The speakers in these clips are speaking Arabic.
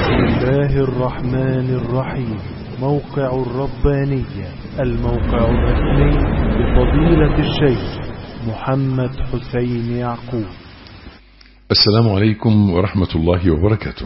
الله الرحمن الرحيم. موقع الربانية، الموقع الرسمي لفضيلة الشيخ محمد حسين يعقوب. السلام عليكم ورحمة الله وبركاته.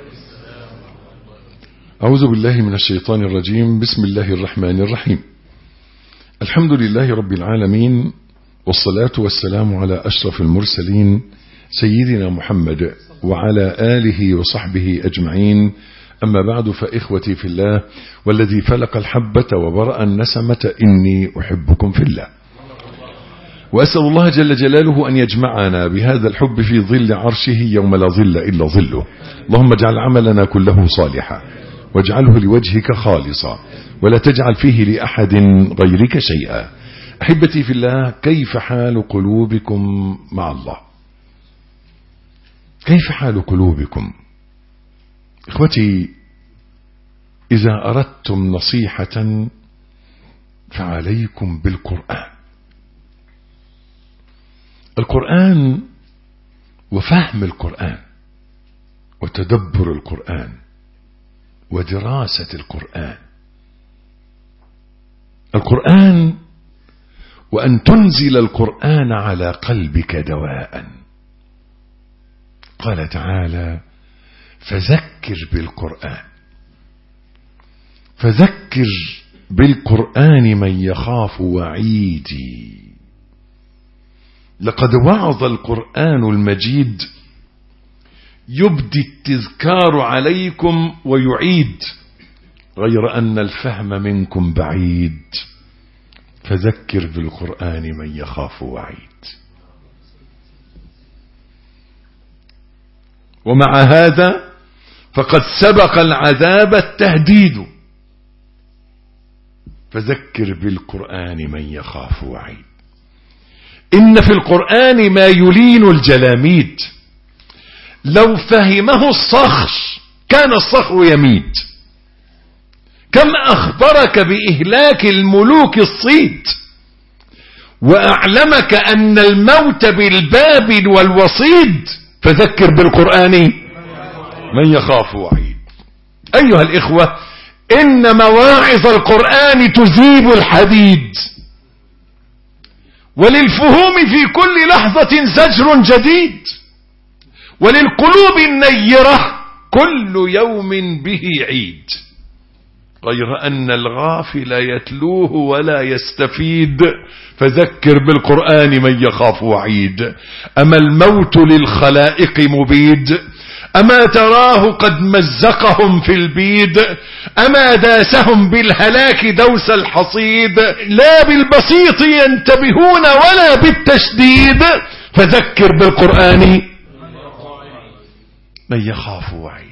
أعوذ بالله من الشيطان الرجيم. بسم الله الرحمن الرحيم. الحمد لله رب العالمين، والصلاة والسلام على أشرف المرسلين سيدنا محمد وعلى آله وصحبه أجمعين. أما بعد، فإخوتي في الله والذي فلق الحبة وبرأ النسمة إني أحبكم في الله، وأسأل الله جل جلاله أن يجمعنا بهذا الحب في ظل عرشه يوم لا ظل إلا ظله. اللهم اجعل عملنا كله صالحا، واجعله لوجهك خالصا، ولا تجعل فيه لأحد غيرك شيئا. أحبتي في الله، كيف حال قلوبكم مع الله؟ كيف حال قلوبكم؟ إخوتي، إذا أردتم نصيحة فعليكم بالقرآن. القرآن وفهم القرآن وتدبر القرآن ودراسة القرآن. القرآن وأن تنزل القرآن على قلبك دواء. قال تعالى: فذكر بالقرآن. فذكر بالقرآن من يخاف وعيدي. لقد وعظ القرآن المجيد يبدي التذكار عليكم ويعيد، غير أن الفهم منكم بعيد. فذكر بالقرآن من يخاف وعيد. ومع هذا فقد سبق العذاب التهديد. فذكر بالقرآن من يخاف وعيد. إن في القرآن ما يلين الجلاميد. لو فهمه الصخر كان الصخر يميد. كم أخبرك بإهلاك الملوك الصيد، وأعلمك أن الموت بالباب والوصيد. فذكر بالقرآن من يخاف وعيد. أيها الإخوة، إن مواعظ القرآن تذيب الحديد، وللفهوم في كل لحظة زجر جديد، وللقلوب النيرة كل يوم به عيد. غير أن الغافل يتلوه ولا يستفيد. فذكر بالقرآن من يخاف وعيد. أما الموت للخلائق مبيد، أما تراه قد مزقهم في البيد، أما داسهم بالهلاك دوس الحصيد. لا بالبسيط ينتبهون ولا بالتشديد. فذكر بالقرآن من يخاف وعيد.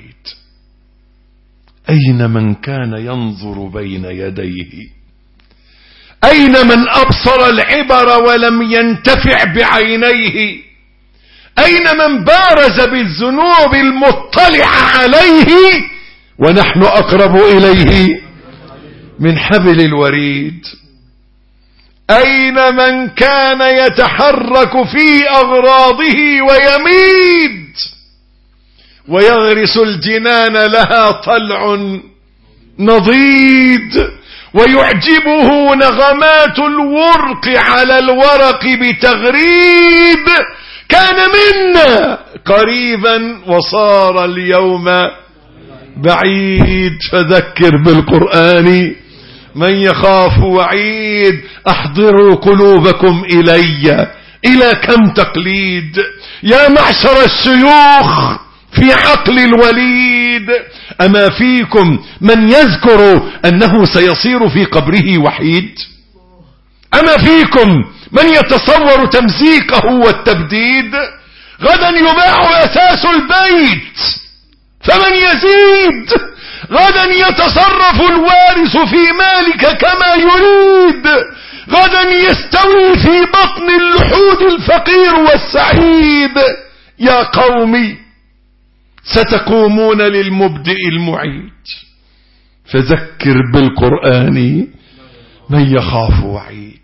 أين من كان ينظر بين يديه؟ أين من أبصر العبر ولم ينتفع بعينيه؟ أين من بارز بالذنوب المطلع عليه ونحن أقرب إليه من حبل الوريد؟ أين من كان يتحرك في أغراضه ويميد ويغرس الجنان لها طلع نضيد، ويعجبه نغمات الورق على الورق بتغريد؟ كان منا قريبا وصار اليوم بعيد. فذكر بالقرآن من يخاف وعيد. أحضروا قلوبكم إلى كم تقليد؟ يا معشر الشيوخ في عقل الوليد، أما فيكم من يذكر أنه سيصير في قبره وحيد؟ أما فيكم من يتصور تمزيقه والتبديد؟ غدا يباع أساس البيت فمن يزيد؟ غدا يتصرف الوارث في مالك كما يريد. غدا يستوي في بطن اللحود الفقير والسعيد. يا قومي، ستقومون للمبدئ المعيد. فذكر بالقرآن من يخاف وعيد.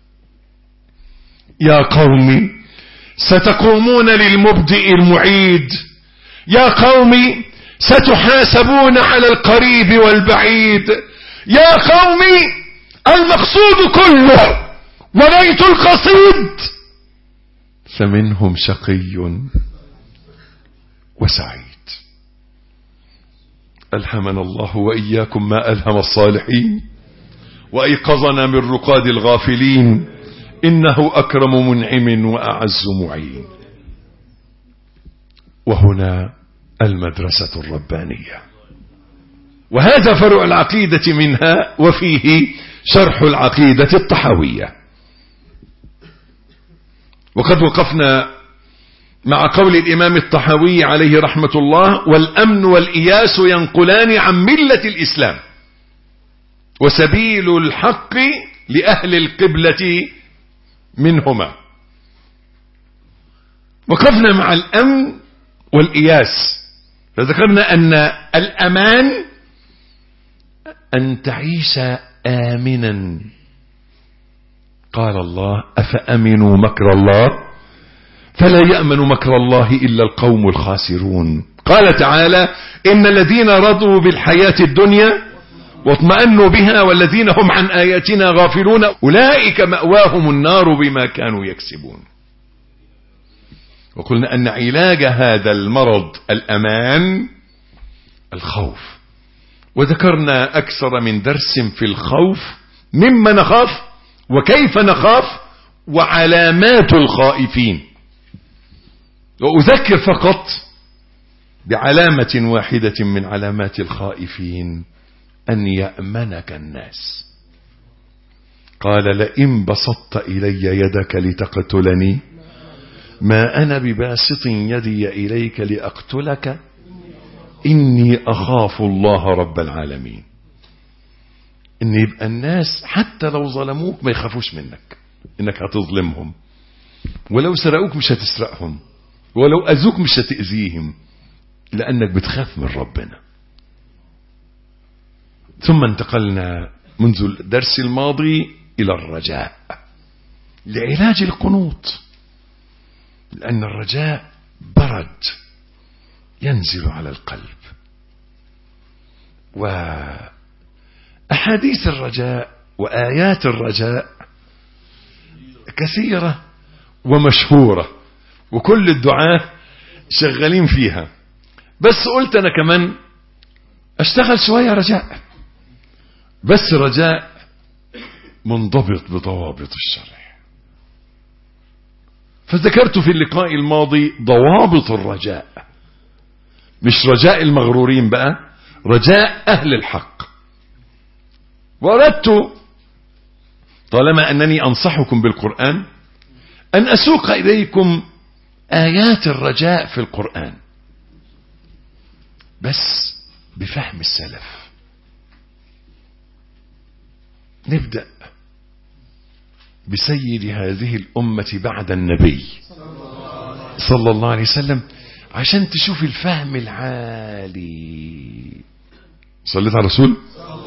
يا قوم، ستقومون للمبدئ المعيد. يا قوم، ستحاسبون على القريب والبعيد. يا قومي المقصود كله وليت القصيد، فمنهم شقي وسعيد. ألهمنا الله وإياكم ما ألهم الصالحين، وأيقظنا من رقاد الغافلين، إنه أكرم منعم وأعز معين. وهنا المدرسة الربانية، وهذا فرع العقيدة منها، وفيه شرح العقيدة الطحاوية. وقد وقفنا مع قول الإمام الطحاوي عليه رحمة الله: والأمن والإياس ينقلان عن ملة الإسلام، وسبيل الحق لأهل القبلة منهما. وقفنا مع الأمن والإياس، فذكرنا أن الأمان أن تعيش آمنا. قال الله: أفأمنوا مكر الله فلا يأمن مكر الله إلا القوم الخاسرون. قال تعالى: إن الذين رضوا بالحياة الدنيا واطمأنوا بها والذين هم عن آياتنا غافلون أولئك مأواهم النار بما كانوا يكسبون. وقلنا أن علاج هذا المرض الأمان الخوف، وذكرنا أكثر من درس في الخوف، مما نخاف وكيف نخاف وعلامات الخائفين. وأذكر فقط بعلامة واحدة من علامات الخائفين: أن يأمنك الناس. قال: لئن بسطت إلي يدك لتقتلني ما أنا بباسط يدي إليك لأقتلك إني أخاف الله رب العالمين. إن يبقى الناس حتى لو ظلموك ما يخافوش منك، إنك هتظلمهم، ولو سرقوك مش هتسرقهم، ولو أذوك مش هتأذيهم، لأنك بتخاف من ربنا. ثم انتقلنا منذ الدرس الماضي إلى الرجاء لعلاج القنوط، لأن الرجاء برد ينزل على القلب. وأحاديث الرجاء وآيات الرجاء كثيرة ومشهورة، وكل الدعاة شغالين فيها، بس قلت أنا كمان أشتغل شوية رجاء، بس رجاء منضبط بضوابط الشرع. فذكرت في اللقاء الماضي ضوابط الرجاء، مش رجاء المغرورين بقى، رجاء أهل الحق. وأردت طالما أنني أنصحكم بالقرآن أن أسوق إليكم آيات الرجاء في القرآن، بس بفهم السلف. نبدأ بسيد هذه الأمة بعد النبي صلى الله عليه وسلم، عشان تشوف الفهم العالي. صليت على رسول،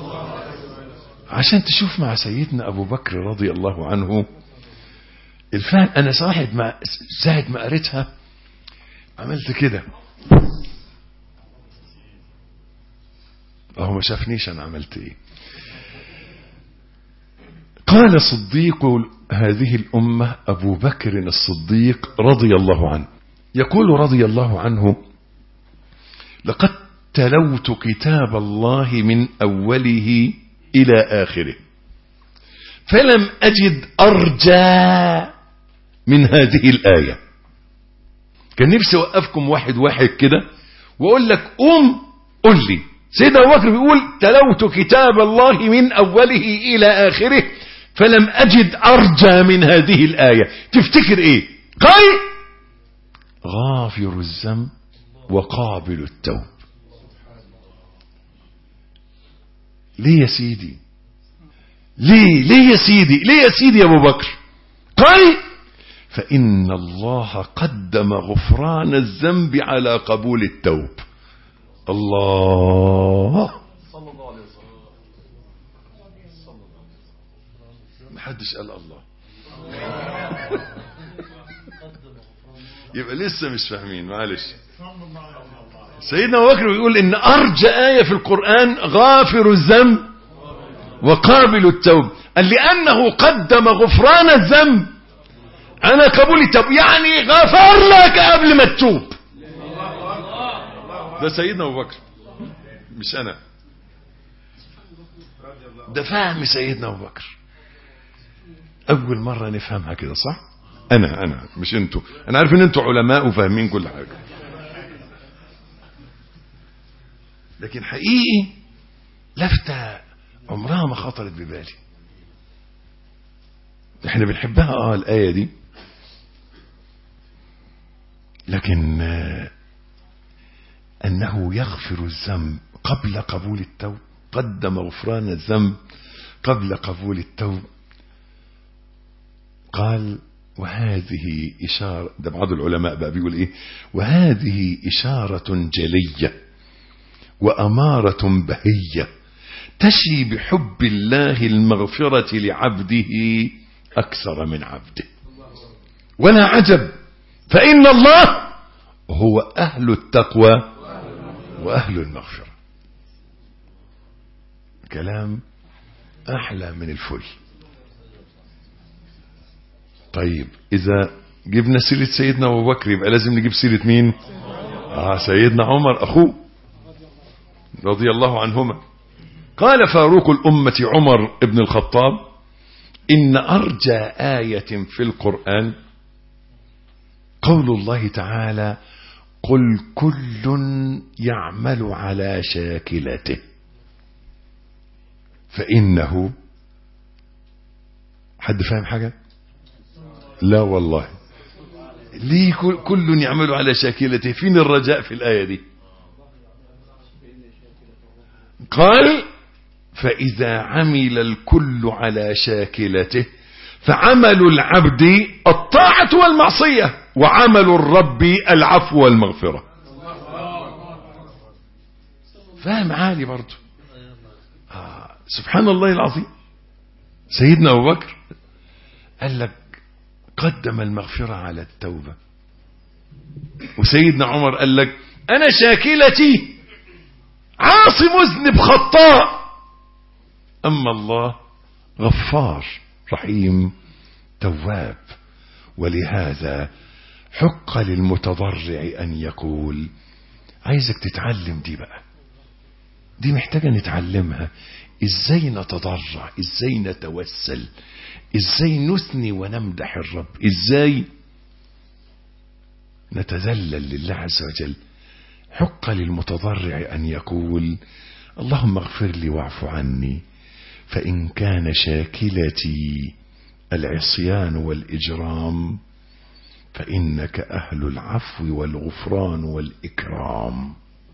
عشان تشوف مع سيدنا أبو بكر رضي الله عنه الفهم. أنا ساعة ما قريتها عملت كده، ما شافنيش أنا عملت إيه. قال صديق هذه الأمة أبو بكر الصديق رضي الله عنه، يقول رضي الله عنه: لقد تلوت كتاب الله من أوله إلى آخره فلم أجد أرجى من هذه الآية. كان نفسي أوقفكم واحد واحد كده وأقول لك قوم قل لي. سيدنا أبو بكر بيقول: تلوت كتاب الله من أوله إلى آخره فلم أجد أرجى من هذه الآية. تفتكر إيه؟ قال: غافر الذنب وقابل التوب. ليه يا سيدي؟ ليه يا سيدي؟ ليه يا سيدي يا أبو بكر؟ قال: فإن الله قدم غفران الذنب على قبول التوب. الله، محدش قال الله. يبقى لسه مش فاهمين، معلش. سيدنا أبو بكر بيقول إن أرجى آية في القرآن غافر الذنب وقابل التوب، قال لأنه قدم غفران الذنب على قبول التوب، يعني غفر لك قبل ما تتوب. ده سيدنا أبو بكر مش أنا، ده فهم سيدنا أبو بكر. أول مرة نفهمها كده صح؟ أنا مش أنتوا، أنا عارف إن أنتوا علماء وفاهمين كل حاجة، لكن حقيقي لفتة عمرها ما خطرت ببالي. احنا بنحبها الآية دي، لكن أنه يغفر الذنب قبل قبول التوب، قدم غفران الذنب قبل قبول التوب. قال وهذه إشارة، ده بعض العلماء بقى بيقول إيه، وهذه إشارة جلية وأمارة بهية تشي بحب الله المغفرة لعبده أكثر من عبده، ولا عجب، فإن الله هو أهل التقوى وأهل المغفرة. كلام أحلى من الفل. طيب إذا جبنا سيرة سيدنا أبو بكر يبقى لازم نجيب سيرة مين؟ سيدنا عمر أخوه رضي الله عنهما. قال فاروق الأمة عمر ابن الخطاب إن أرجى آية في القرآن قول الله تعالى قل كل يعمل على شاكلته فإنه. حد فاهم حاجة؟ لا والله. ليه كل يعمل على شاكلته؟ فين الرجاء في الآية دي؟ قال فإذا عمل الكل على شاكلته فعمل العبد الطاعة والمعصية وعمل الرب العفو والمغفرة. فاهم عالي برضو. سبحان الله العظيم. سيدنا أبو بكر قال لك قدم المغفرة على التوبة، وسيدنا عمر قال لك أنا شاكلتي عاصي مذنب خطاء، أما الله غفار رحيم تواب. ولهذا حق للمتضرع أن يقول. عايزك تتعلم دي بقى، دي محتاجة نتعلمها. ازاي نتضرع، ازاي نتوسل، ازاي نثني ونمدح الرب، ازاي نتذلل لله عز وجل. حق للمتضرع أن يقول اللهم اغفر لي واعف عني، فإن كان شاكلتي العصيان والإجرام فإنك أهل العفو والغفران والإكرام.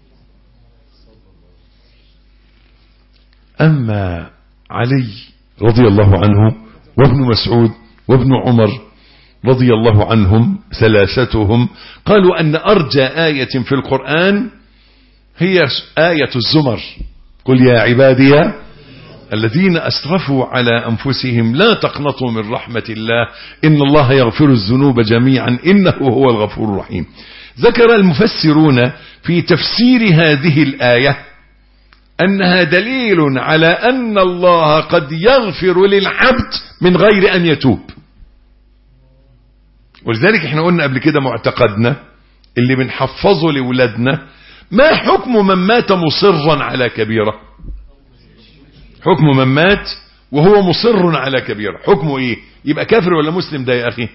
أما علي رضي الله عنه وابن مسعود وابن عمر رضي الله عنهم ثلاثتهم قالوا أن أرجى آية في القرآن هي آية الزمر. قل يا عبادي الذين أسرفوا على أنفسهم لا تقنطوا من رحمة الله إن الله يغفر الذنوب جميعا إنه هو الغفور الرحيم. ذكر المفسرون في تفسير هذه الآية أنها دليل على أن الله قد يغفر للعبد من غير أن يتوب. ولذلك احنا قلنا قبل كده معتقدنا اللي بنحفظه لولادنا، ما حكم من مات مصرا على كبيرة؟ حكم من مات وهو مصر على كبيرة حكمه ايه؟ يبقى كافر ولا مسلم ده يا اخي؟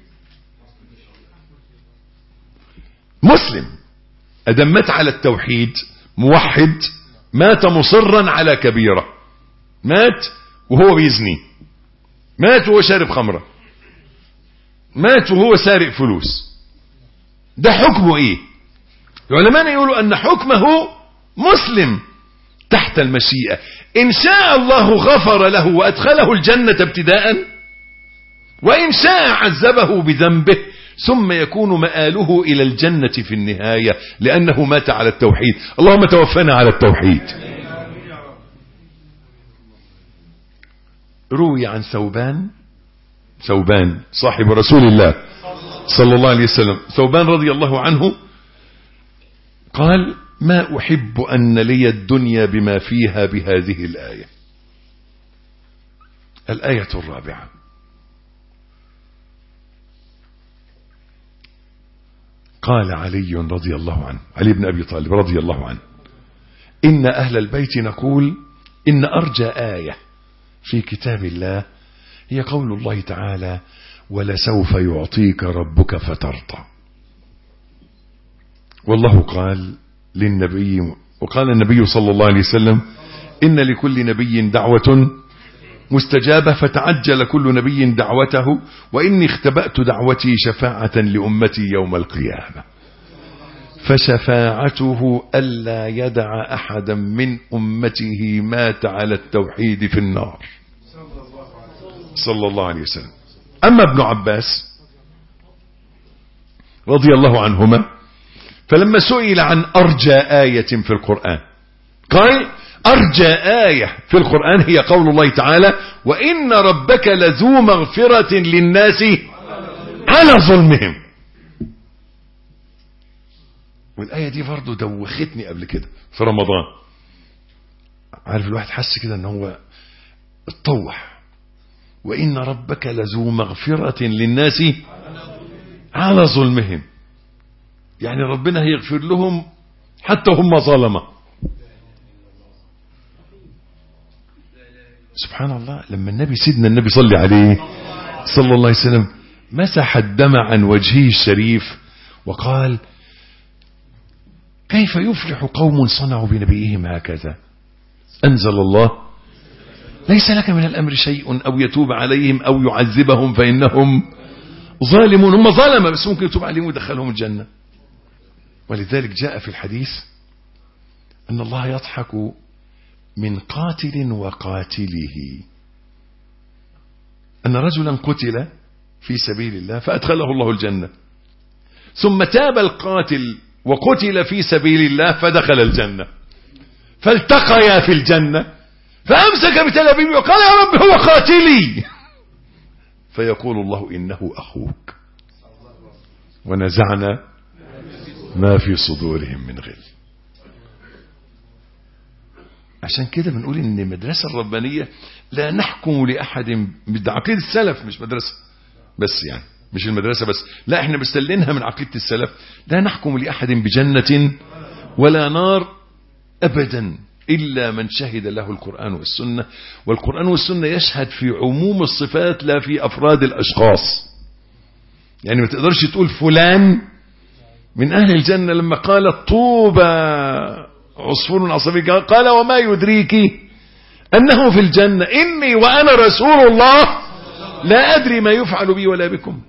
مسلم. ادم مات على التوحيد موحد، مات مصرا على كبيرة، مات وهو بيزني، مات وهو شارب خمرة، مات وهو سارق فلوس، ده حكمه ايه؟ العلماء يقولوا ان حكمه مسلم تحت المشيئة. ان شاء الله غفر له وادخله الجنة ابتداء، وان شاء عذبه بذنبه ثم يكون مآله الى الجنة في النهاية لانه مات على التوحيد. اللهم توفنا على التوحيد. روي عن ثوبان صاحب رسول الله صلى الله عليه وسلم، ثوبان رضي الله عنه قال ما أحب أن لي الدنيا بما فيها بهذه الآية. الآية الرابعة: قال علي رضي الله عنه، علي بن أبي طالب رضي الله عنه: إن أهل البيت نقول إن أرجى آية في كتاب الله هي قول الله تعالى: ولسوف يعطيك ربك فترضى. والله قال للنبي، وقال النبي صلى الله عليه وسلم: إن لكل نبي دعوة مستجابة فتعجل كل نبي دعوته، وإني اختبأت دعوتي شفاعة لأمتي يوم القيامة، فشفاعته ألا يدع أحدا من أمته مات على التوحيد في النار، صلى الله عليه وسلم. أما ابن عباس رضي الله عنهما فلما سئل عن أرجى آية في القرآن قال: أرجى آية في القرآن هي قول الله تعالى: وإن ربك لذو مغفرة للناس على ظلمهم. والآية دي برضو دوختني قبل كده في رمضان. عارف الواحد حس كده ان هو اتطوح: وإن ربك لذو مغفرة للناس على ظلمهم، يعني ربنا هيغفر لهم حتى هم ظلمة. سبحان الله. لما سيدنا النبي صلى عليه صلى الله عليه وسلم مسح الدم عن وجهه الشريف وقال: كيف يفلح قوم صنعوا بنبيهم هكذا؟ أنزل الله: ليس لك من الأمر شيء أو يتوب عليهم أو يعذبهم فإنهم ظالمون. هم ظلمة بس ممكن يتوب عليهم ويدخلهم الجنة. ولذلك جاء في الحديث أن الله يضحك من قاتل وقاتله، أن رجلا قتل في سبيل الله فأدخله الله الجنة، ثم تاب القاتل وقتل في سبيل الله فدخل الجنة، فالتقيا في الجنة فأمسك بتلابيبه وقال: يا رب هو قاتلي. فيقول الله: إنه أخوك، ونزعنا ما في صدورهم من غل. عشان كده بنقول ان المدرسة الربانية لا نحكم لأحد بعقيدة السلف، مش مدرسة بس، يعني مش المدرسة بس، لا احنا بستلينها من عقيدة السلف. لا نحكم لأحد بجنة ولا نار أبدا إلا من شهد له القرآن والسنة. والقرآن والسنة يشهد في عموم الصفات لا في أفراد الأشخاص. يعني ما تقدرش تقول فلان من أهل الجنة. لما قال: طوبى عصفور عصفي، قال: وما يدريك أنه في الجنة؟ إني وأنا رسول الله لا أدري ما يفعل بي ولا بكم.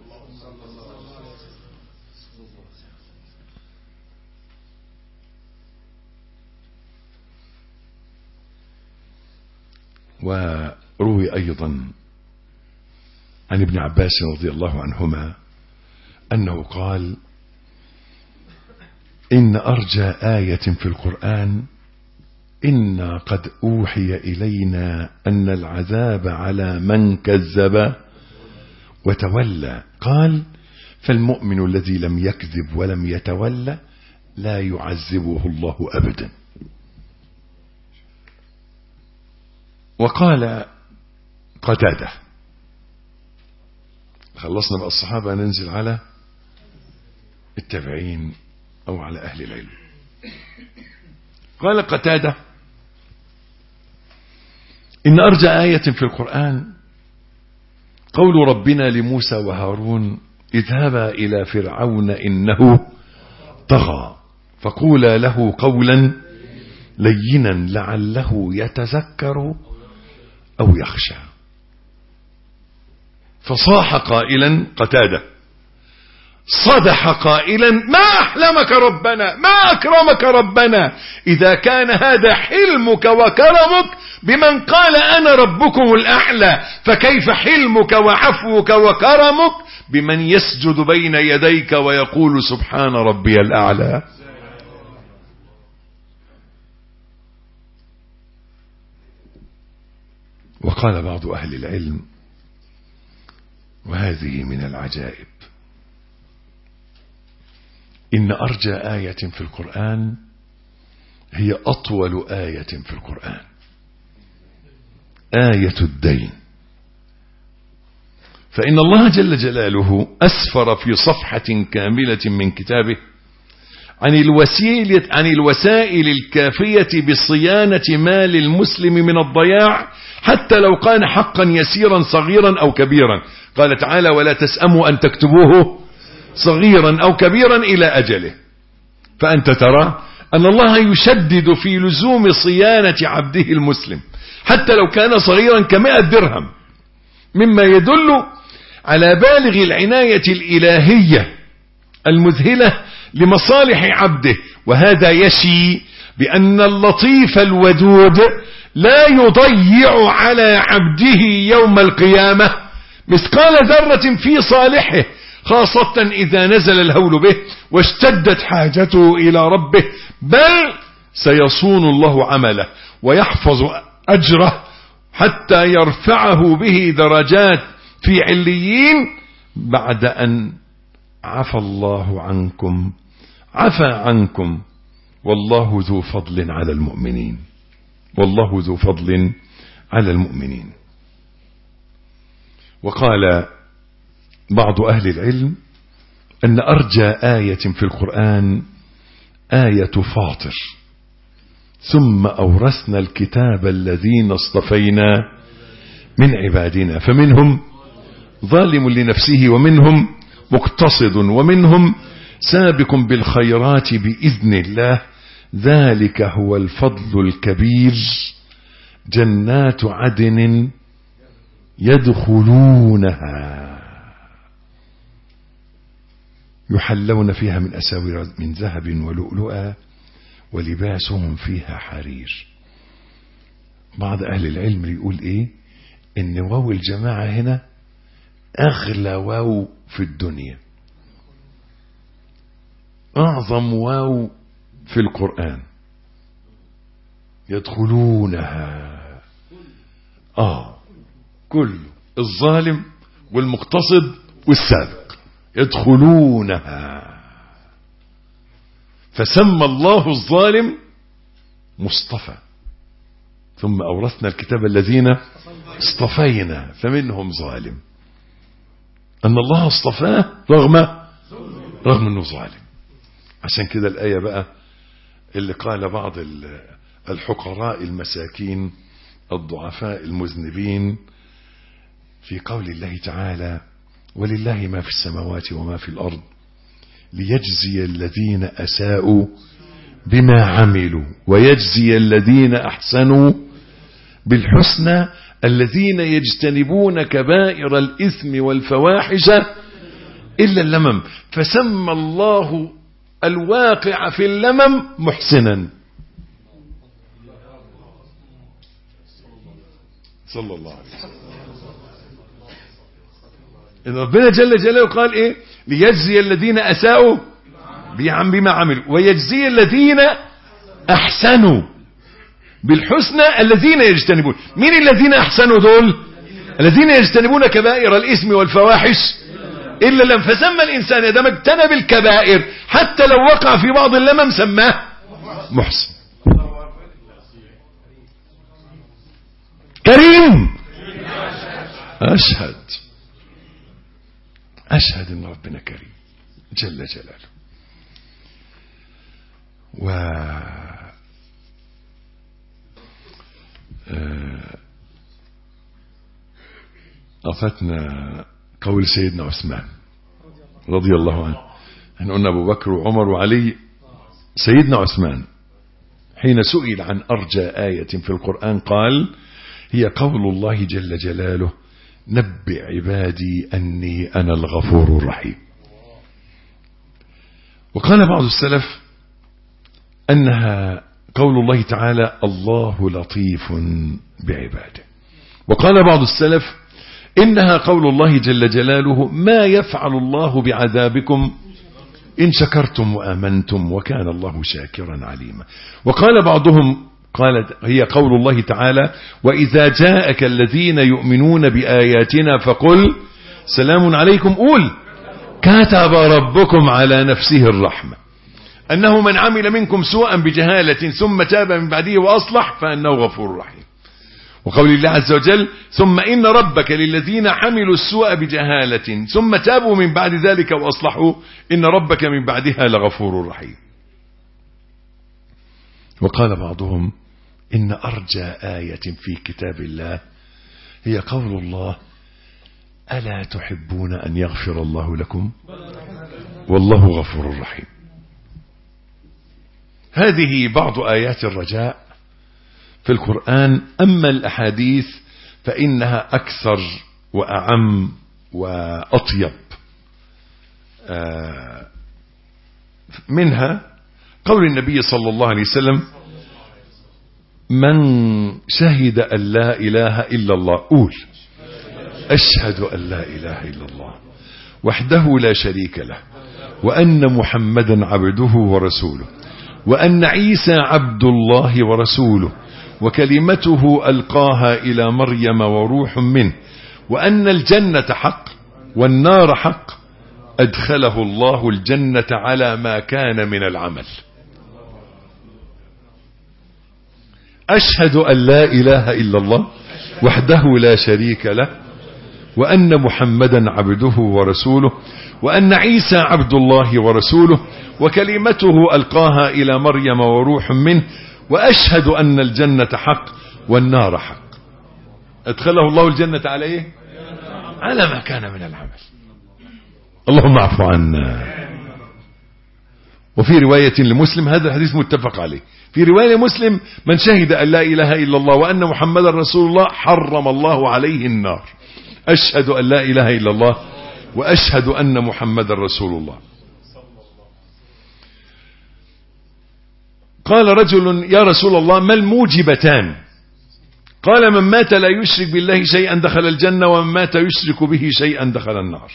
وروي أيضا عن ابن عباس رضي الله عنهما أنه قال: إن أرجى آية في القرآن إنا قد أوحي إلينا أن العذاب على من كذب وتولى. قال: فالمؤمن الذي لم يكذب ولم يتولى لا يعذبه الله أبدا. وقال قتادة، خلصنا بقى الصحابة ننزل على التابعين أو على أهل العلم. قال قتادة: إن أرجى آية في القرآن قول ربنا لموسى وهارون: اذهبا إلى فرعون إنه طغى فقولا له قولا لينا لعله يتذكر أو يخشى. فصاح قائلا قتادة: صدح قائلا: ما أحلمك ربنا، ما أكرمك ربنا، إذا كان هذا حلمك وكرمك بمن قال أنا ربكم الأعلى، فكيف حلمك وعفوك وكرمك بمن يسجد بين يديك ويقول سبحان ربي الأعلى. وقال بعض أهل العلم، وهذه من العجائب: إن إن أرجى آية في القرآن هي أطول آية في القرآن، آية الدين. فإن الله جل جلاله أسفر في صفحة كاملة من كتابه عن الوسائل الكافية بصيانة مال المسلم من الضياع حتى لو كان حقا يسيرا صغيرا أو كبيرا. قال تعالى: ولا تسأموا أن تكتبوه صغيرا أو كبيرا إلى أجله. فأنت ترى أن الله يشدد في لزوم صيانة عبده المسلم حتى لو كان صغيرا ك100 درهم، مما يدل على بالغ العناية الإلهية المذهلة لمصالح عبده. وهذا يشي بأن اللطيف الودود لا يضيع على عبده يوم القيامة مثقال ذرة في صالحه، خاصة إذا نزل الهول به واشتدت حاجته إلى ربه، بل سيصون الله عمله ويحفظ أجره حتى يرفعه به درجات في عليين بعد أن عفى الله عنكم، عفى عنكم، والله ذو فضل على المؤمنين، والله ذو فضل على المؤمنين. وقال بعض أهل العلم أن أرجى آية في القرآن آية فاطر: ثم أورثنا الكتاب الذين اصطفينا من عبادنا فمنهم ظالم لنفسه ومنهم مقتصد ومنهم سابق بالخيرات بإذن الله، ذلك هو الفضل الكبير. جنات عدن يدخلونها يحلون فيها من أساور من ذهب ولؤلؤا ولباسهم فيها حرير. بعض أهل العلم يقول إيه؟ إن واو الجماعة هنا أغلى واو في الدنيا، أعظم واو في القرآن. يدخلونها كل الظالم والمقتصد والسابق يدخلونها. فسمى الله الظالم مصطفى، ثم أورثنا الكتاب الذين اصطفينا فمنهم ظالم. أن الله اصطفاه رغم أنه ظالم. عشان كده الآية بقى اللي قال بعض الحقراء المساكين الضعفاء المذنبين في قول الله تعالى: ولله ما في السماوات وما في الأرض ليجزي الذين أساءوا بما عملوا ويجزي الذين أحسنوا بالحسنى الذين يجتنبون كبائر الإثم والفواحش إلا اللمم. فسمى الله الواقع في اللمم محسنا صلى الله عليه وسلم. إن ربنا جل جلاله قال إيه؟ ليجزي الذين أساءوا بما عملوا ويجزي الذين أحسنوا بالحسنى الذين يجتنبون. مين الذين أحسنوا دول؟ الذين يجتنبون كبائر الإثم والفواحش إلا لم. فسمى الإنسان إذا ما اجتنب الكبائر حتى لو وقع في بعض اللمم سماه محسن كريم. أشهد أن ربنا كريم جل جلاله. أفتنا قول سيدنا عثمان رضي الله عنه. احنا قلنا أبو بكر وعمر وعلي. سيدنا عثمان حين سئل عن أرجى آية في القرآن قال: هي قول الله جل جلاله: نبئ عبادي أني أنا الغفور الرحيم. وقال بعض السلف أنها قول الله تعالى: الله لطيف بعباده. وقال بعض السلف إنها قول الله جل جلاله: ما يفعل الله بعذابكم إن شكرتم وآمنتم وكان الله شاكرا عليما. وقال بعضهم هي قول الله تعالى: وإذا جاءك الذين يؤمنون بآياتنا فقل سلام عليكم، قول كتب ربكم على نفسه الرحمة. أنه من عمل منكم سوءا بجهالة ثم تاب من بعده وأصلح فأنه غفور رحيم. وقول الله عز وجل ثم إن ربك للذين عملوا السوء بجهالة ثم تابوا من بعد ذلك وأصلحوا إن ربك من بعدها لغفور رحيم. وقال بعضهم إن أرجى آية في كتاب الله هي قول الله ألا تحبون أن يغفر الله لكم والله غفور رحيم. هذه بعض آيات الرجاء في القرآن. أما الأحاديث فإنها أكثر وأعم وأطيب. منها قول النبي صلى الله عليه وسلم من شهد أن لا إله إلا الله قول أشهد أن لا إله إلا الله وحده لا شريك له وأن محمدا عبده ورسوله وأن عيسى عبد الله ورسوله وكلمته ألقاها إلى مريم وروح منه وأن الجنة حق والنار حق أدخله الله الجنة على ما كان من العمل. أشهد أن لا إله إلا الله وحده لا شريك له وأن محمدا عبده ورسوله وأن عيسى عبد الله ورسوله وكلمته ألقاها إلى مريم وروح منه وأشهد أن الجنة حق والنار حق أدخله الله الجنة على إيه؟ على ما كان من العمل. اللهم اعف عنا. وفي رواية لمسلم هذا الحديث متفق عليه. في رواية مسلم من شهد أن لا إله إلا الله وأن محمدا رسول الله حرم الله عليه النار. أشهد أن لا إله إلا الله وأشهد أن محمدا رسول الله. قال رجل يا رسول الله ما الموجبتان؟ قال من مات لا يشرك بالله شيئا دخل الجنة ومن مات يشرك به شيئا دخل النار.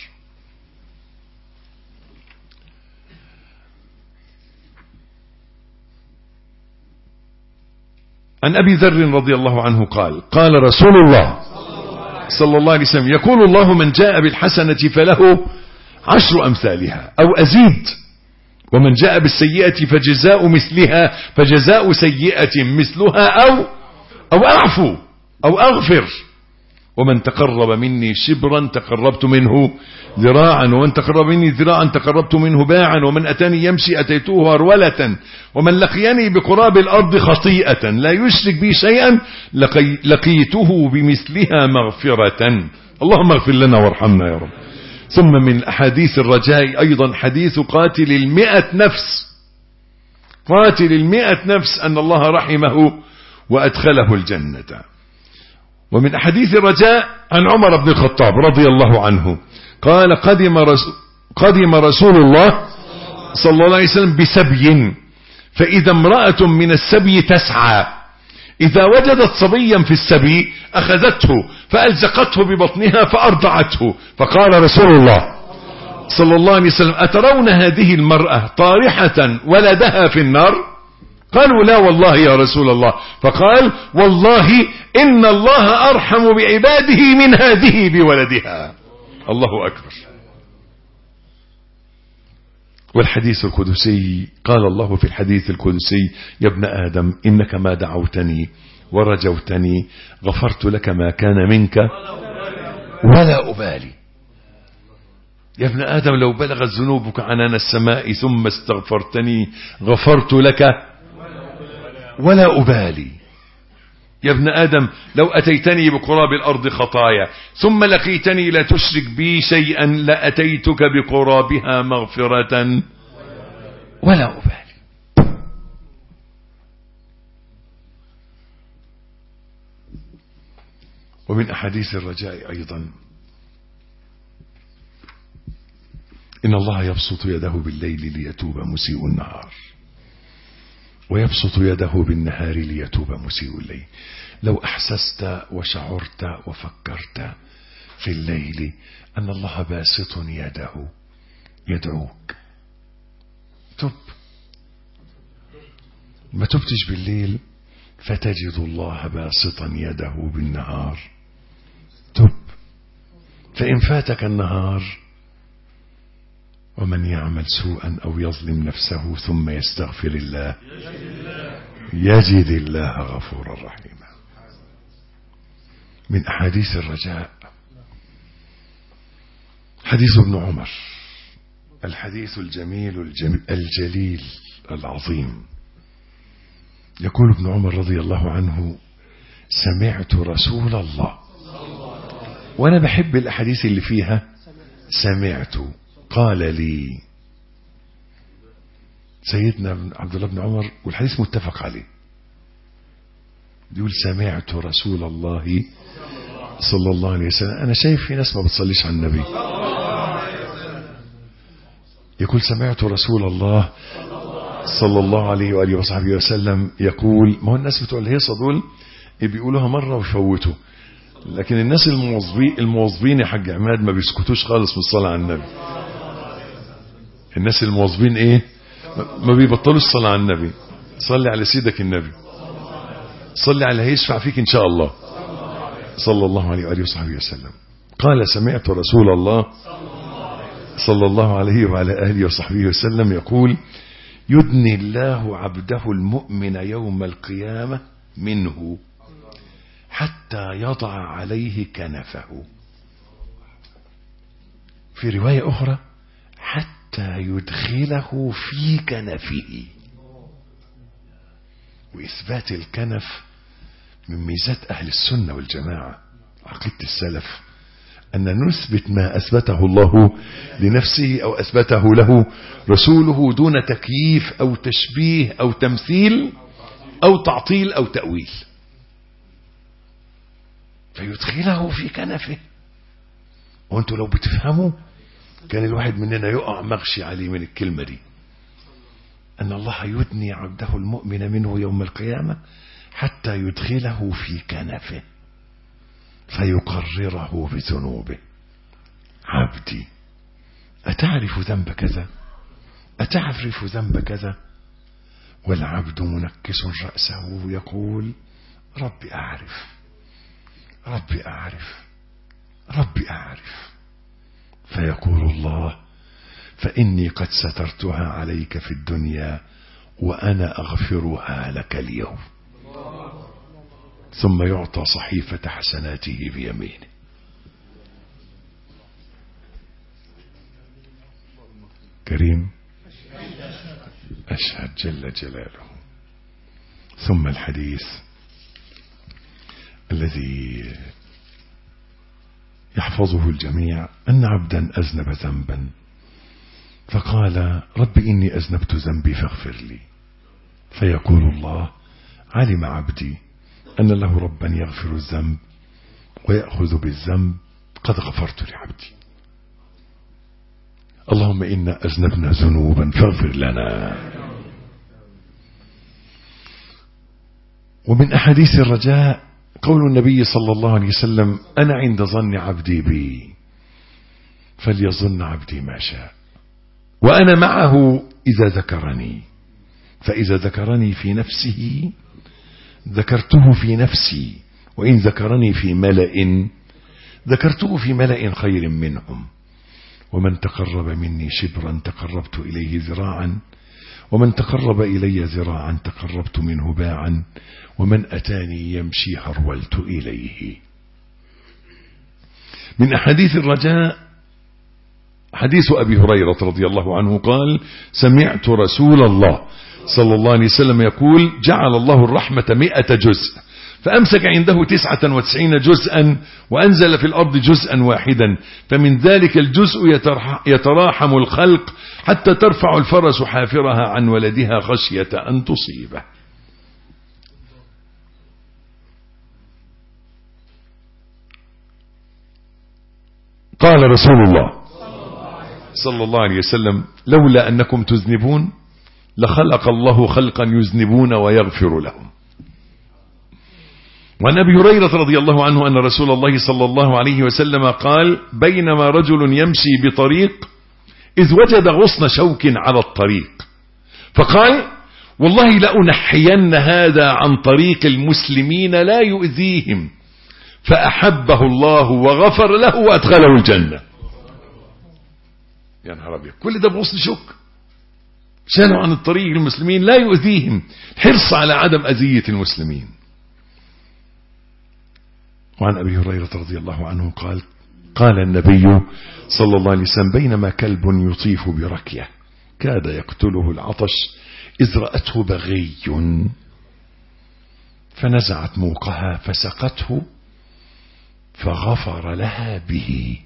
عن أبي ذر رضي الله عنه قال رسول الله صلى الله عليه وسلم يقول الله من جاء بالحسنة فله 10 أمثالها أو أزيد ومن جاء بالسيئة فجزاء سيئة مثلها أو أعفو أو أغفر ومن تقرب مني شبرا تقربت منه ذراعا ومن تقرب مني ذراعا تقربت منه باعا ومن أتاني يمشي أتيته هرولة ومن لقيني بقراب الأرض خطيئة لا يشرك بي شيئا لقيته بمثلها مغفرة. اللهم اغفر لنا وارحمنا يا رب. ثم من أحاديث الرجاء أيضا حديث قاتل 100 نفس أن الله رحمه وأدخله الجنة. ومن أحاديث الرجاء عن عمر بن الخطاب رضي الله عنه قال قدم رسول الله صلى الله عليه وسلم بسبي فإذا امرأة من السبي تسعى إذا وجدت صبيا في السبي أخذته فألزقته ببطنها فأرضعته فقال رسول الله صلى الله عليه وسلم أترون هذه المرأة طارحة ولدها في النار؟ قالوا لا والله يا رسول الله. فقال والله إن الله أرحم بعباده من هذه بولدها. الله أكبر. والحديث القدسي قال الله في الحديث القدسي يا ابن آدم إنك ما دعوتني ورجوتني غفرت لك ما كان منك ولا أبالي. يا ابن آدم لو بلغت ذنوبك عنان السماء ثم استغفرتني غفرت لك ولا أبالي. يا ابن آدم لو أتيتني بقراب الأرض خطايا ثم لقيتني لا تشرك بي شيئا لأتيتك بقرابها مغفرة ولا أبالي. ومن أحاديث الرجاء أيضا إن الله يبسط يده بالليل ليتوب مسيء النهار ويبسط يده بالنهار ليتوب مسيء الليل. لو أحسست وشعرت وفكرت في الليل أن الله باسط يده يدعوك تب. ما تبتش بالليل فتجد الله باسطا يده بالنهار تب. فإن فاتك النهار ومن يعمل سوءا أو يظلم نفسه ثم يستغفر الله يجد الله غفورا رحيما. من أحاديث الرجاء حديث ابن عمر، الحديث الجميل الجليل العظيم. يقول ابن عمر رضي الله عنه: سمعت رسول الله، وأنا بحب الأحاديث اللي فيها سمعت، قال لي سيدنا عبد الله بن عمر، والحديث متفق عليه، يقول: سمعت رسول الله صلى الله عليه وسلم. أنا شايف في ناس ما بتصليش على النبي. يقول: سمعت رسول الله صلى الله عليه وآله وصحبه وسلم يقول. ما هو الناس بتوع الهيصة دول بيقولوها مرة ويفوتوا، لكن الناس المواظبين يا حاج عماد ما بيسكتوش خالص من الصلاة على النبي. الناس المواظبين ايه؟ ما بيبطلوش الصلاة على النبي. صلي على سيدك النبي، صلي على هيشفع فيك ان شاء الله، صلى الله عليه وآله وصحبه وسلم. قال: سمعت رسول الله صلى الله عليه وعلى آله وصحبه وسلم يقول: يدني الله عبده المؤمن يوم القيامة منه حتى يضع عليه كنفه. في رواية أخرى: حتى يدخله في كنفه. وإثبات الكنف من ميزات أهل السنة والجماعة، عقيدة السلف، أن نثبت ما أثبته الله لنفسه أو أثبته له رسوله دون تكييف أو تشبيه أو تمثيل أو تعطيل أو تأويل. فيدخله في كنفه. وانتوا لو بتفهموا كان الواحد مننا يقع مغشي عليه من الكلمة دي، أن الله يدني عبده المؤمن منه يوم القيامة حتى يدخله في كنفه فيقرره بذنوبه. عبدي أتعرف ذنب كذا؟ أتعرف ذنب كذا؟ والعبد منكس رأسه يقول: ربي أعرف، ربي أعرف، ربي أعرف. فيقول الله: فإني قد سترتها عليك في الدنيا وأنا أغفرها لك اليوم. ثم يعطى صحيفة حسناته بيمينه. كريم أشهد جل جلاله. ثم الحديث الذي يحفظه الجميع: أن عبدا أذنب ذنبا فقال: رب إني أذنبت ذنبي فاغفر لي. فيقول الله: علم عبدي أن له ربا يغفر الذنب ويأخذ بالذنب، قد غفرت لعبدي. اللهم إنا أذنبنا ذنوبا فاغفر لنا. ومن أحاديث الرجاء قول النبي صلى الله عليه وسلم: أنا عند ظن عبدي بي فليظن عبدي ما شاء، وأنا معه إذا ذكرني، فإذا ذكرني في نفسه ذكرته في نفسي، وإن ذكرني في ملأ ذكرته في ملأ خير منهم. ومن تقرب مني شبرا تقربت إليه ذراعا، ومن تقرب إلي ذراعا تقربت منه باعا، ومن أتاني يمشي هرولت إليه. من أحاديث الرجاء حديث أبي هريرة رضي الله عنه قال: سمعت رسول الله صلى الله عليه وسلم يقول: جعل الله الرحمة 100 جزء فأمسك عنده 99 جزءا وأنزل في الأرض جزءا واحدا، فمن ذلك الجزء يتراحم الخلق حتى ترفع الفرس حافرها عن ولدها خشية أن تصيبه. قال رسول الله صلى الله عليه وسلم: لولا أنكم تذنبون لخلق الله خلقا يذنبون ويغفر لهم. وعن أبي هريرة رضي الله عنه أن رسول الله صلى الله عليه وسلم قال: بينما رجل يمشي بطريق إذ وجد غصن شوك على الطريق، فقال: والله لأنحين هذا عن طريق المسلمين لا يؤذيهم، فأحبه الله وغفر له وأدخله الجنة. يا نهار أبيض، كل ده بغصن شوك، شالوا عن الطريق المسلمين لا يؤذيهم، حرص على عدم أذية المسلمين. وعن أبي هريرة رضي الله عنه قال النبي صلى الله عليه وسلم: بينما كلب يطيف بركية كاد يقتله العطش إذ رأته بغي فنزعت موقها فسقته فغفر لها به،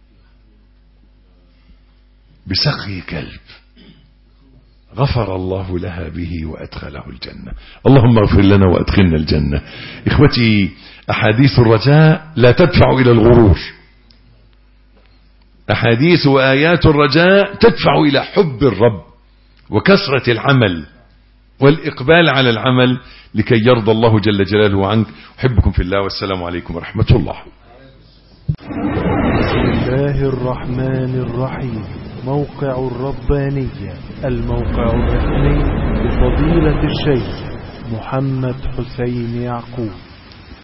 بسقي كلب غفر الله لها به وأدخله الجنة. اللهم اغفر لنا وأدخلنا الجنة. إخوتي، أحاديث الرجاء لا تدفع إلى الغرور، أحاديث وآيات الرجاء تدفع إلى حب الرب وكثرة العمل والإقبال على العمل لكي يرضى الله جل جلاله عنك. أحبكم في الله، والسلام عليكم ورحمة الله. بسم الله الرحمن الرحيم. موقع الربانية، الموقع الرسمي لفضيلة الشيخ محمد حسين يعقوب.